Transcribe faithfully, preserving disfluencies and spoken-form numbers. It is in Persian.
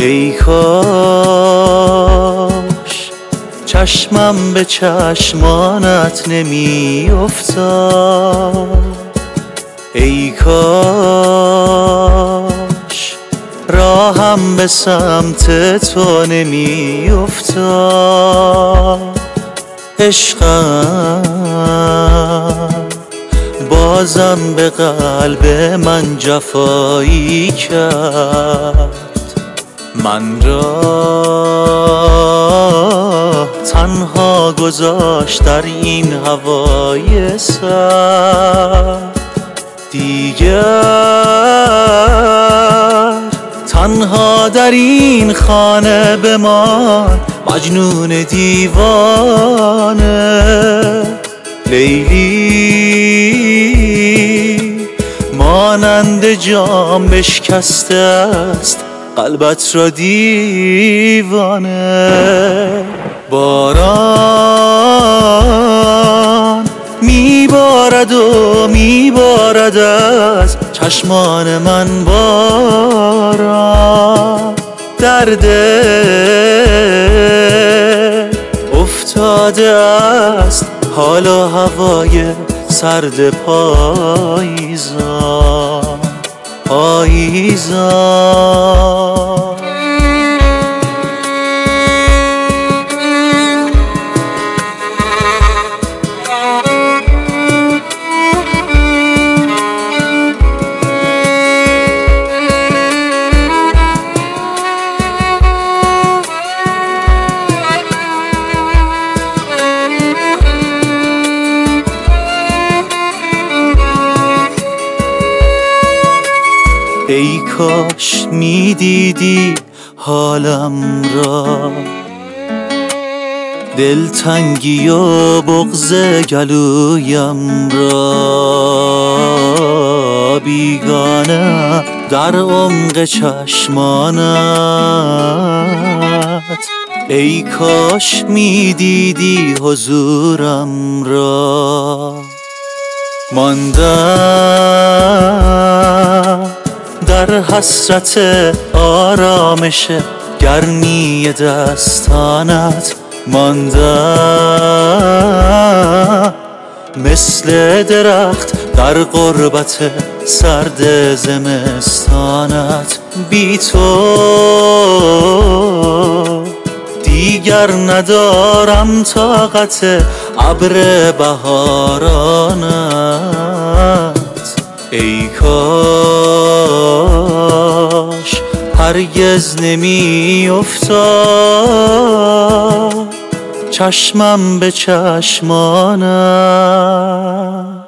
ای کاش چشمم به چشمانت نمی افتاد، ای کاش راهم به سمت تو نمی افتاد. عشقم بازم به قلب من جفایی کرد، من را تنها گذاشت در این هوای سرد. دیگر تنها در این خانه بمان، مجنون دیوانه. لیلی مانند جام بشکسته است قلبت را دیوانه. باران میبارد و میبارد از چشمان من باران، درد افتاده است حالا هوای سرد پاییزان پاییزان. ای کاش میدیدی حالم را، دلتنگی و بغض گلویم را، بیگانه در عمق چشمانت. ای کاش میدیدی حضورم را، ماندم در حسرت آرامش گرمی دستانت، ماندم مثل درخت در غربت سرد زمستانت. بی تو دیگر ندارم طاقت ابر بهارانت. ای کاش هرگز نمی افتاد چشمم به چشمانت.